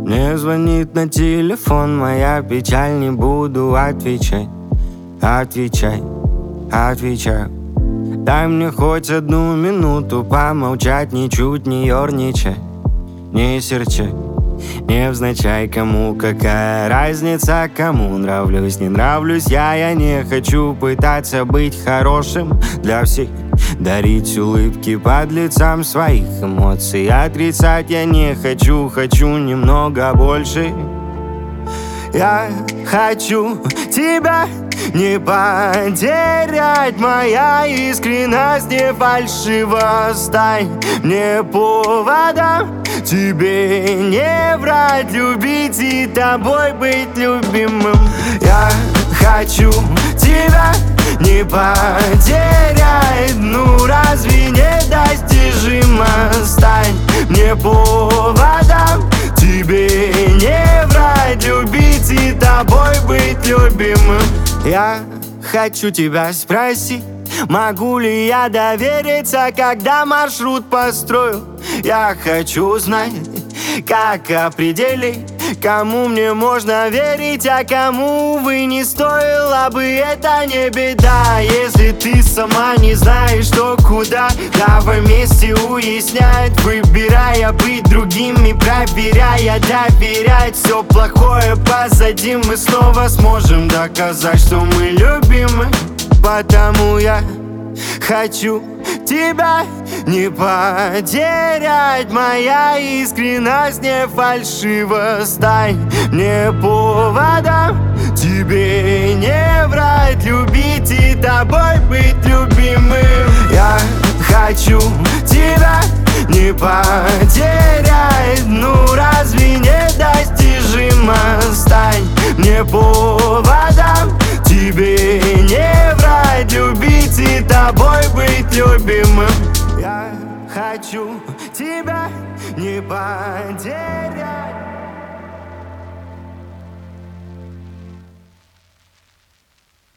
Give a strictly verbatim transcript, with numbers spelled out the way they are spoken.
Мне звонит на телефон моя печаль, не буду отвечать. Отвечай, отвечай. Дай мне хоть одну минуту помолчать, ничуть не ерничай, не серчай. Невзначай, кому какая разница, кому нравлюсь, не нравлюсь я. Я не хочу пытаться быть хорошим для всех, дарить улыбки под лицам своих эмоций. Отрицать я не хочу, хочу немного больше. Я хочу тебя не потерять, моя искренность не фальшива. Стань мне поводом, тебе не врать, любить и тобой быть любимым. Я хочу тебя не потерять, ну разве недостижимо? Стань мне поводом, тебе не врать, любить и тобой быть любимым. Я хочу тебя спросить, могу ли я довериться, когда маршрут построю? Я хочу знать, как определить, кому мне можно верить, а кому, увы, не стоило бы. Это не беда, если ты сама не знаешь, что куда. Давай вместе уяснять, выбирая быть другими, проверяя, доверять. Все плохое позади, мы снова сможем доказать, что мы любимы. Потому я хочу тебя не потерять, моя искренность не фальшива. Стань мне поводом, тебе не врать, любить и тобой быть любимым. Я хочу тебя не потерять, ну разве недостижимо? Стань мне поводом, тебе не врать, любить и тобой быть любимым. Я хочу тебя не потерять.